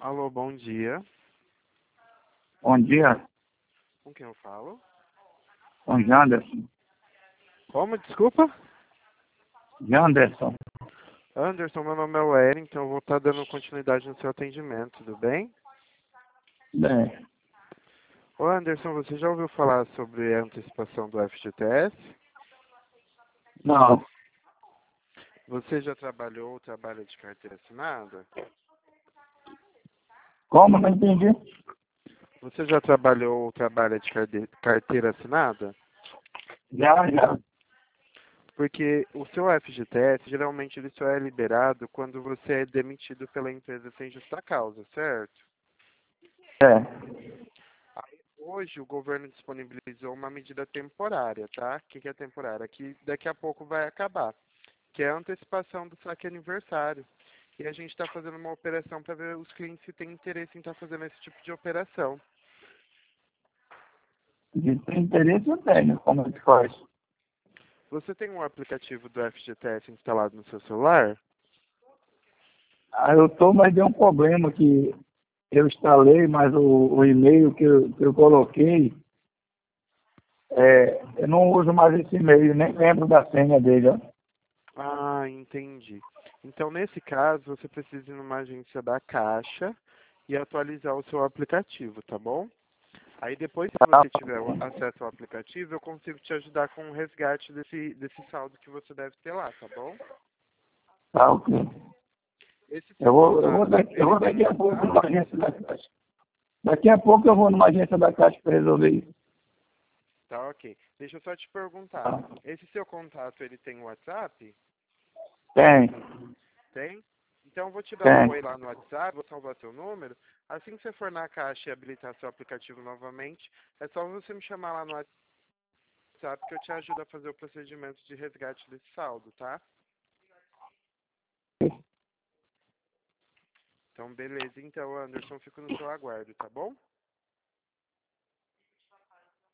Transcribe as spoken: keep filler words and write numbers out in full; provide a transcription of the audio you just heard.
Alô, bom dia. Bom dia, Com quem eu falo? com Janderson. Como? Desculpa? Janderson, Anderson, meu nome é Wellington, eu vou estar dando continuidade no seu atendimento, tudo bem? bem, Ô Anderson, você já ouviu falar sobre a antecipação do F G T S? não, Você já trabalhou ou trabalha de carteira assinada? como não entendi? Você já trabalhou ou trabalha de carde- carteira assinada? Já, já, Porque o seu F G T S, geralmente ele só é liberado quando você é demitido pela empresa sem justa causa, certo? é, Hoje o governo disponibilizou uma medida temporária, tá? O que, que é temporária? Que daqui a pouco vai acabar, que é a antecipação do saque aniversário. E a gente está fazendo uma operação para ver os clientes se têm interesse em estar fazendo esse tipo de operação. de ter interesse eu tenho, como é que faz? Você tem um aplicativo do F G T S instalado no seu celular? Aí eu tô, mas deu um problema que eu instalei, mas o, o e-mail que eu, que eu coloquei, é, eu não uso mais esse e-mail, nem lembro da senha dele, ó. Ah, entendi. Então, nesse caso, você precisa ir numa agência da Caixa e atualizar o seu aplicativo, tá bom? Aí depois, se Tá, você tiver o acesso ao aplicativo, eu consigo te ajudar com o resgate desse, desse saldo que você deve ter lá, tá bom? tá, ok. Esse Eu seu vou, eu vou, contato, daqui, eu ele vou tem daqui um a pouco numa WhatsApp? agência da Caixa. Daqui a pouco eu vou numa agência da Caixa para resolver isso. Tá, ok. Deixa eu só te perguntar. Tá. Esse seu contato, ele tem WhatsApp? Tem, Tem? Então eu vou te dar um tem. oi lá no WhatsApp, vou salvar seu número. Assim que você for na Caixa e habilitar seu aplicativo novamente, é só você me chamar lá no WhatsApp que eu te ajudo a fazer o procedimento de resgate desse saldo, tá? Então, beleza. Então, Anderson, fico no seu aguardo, tá bom?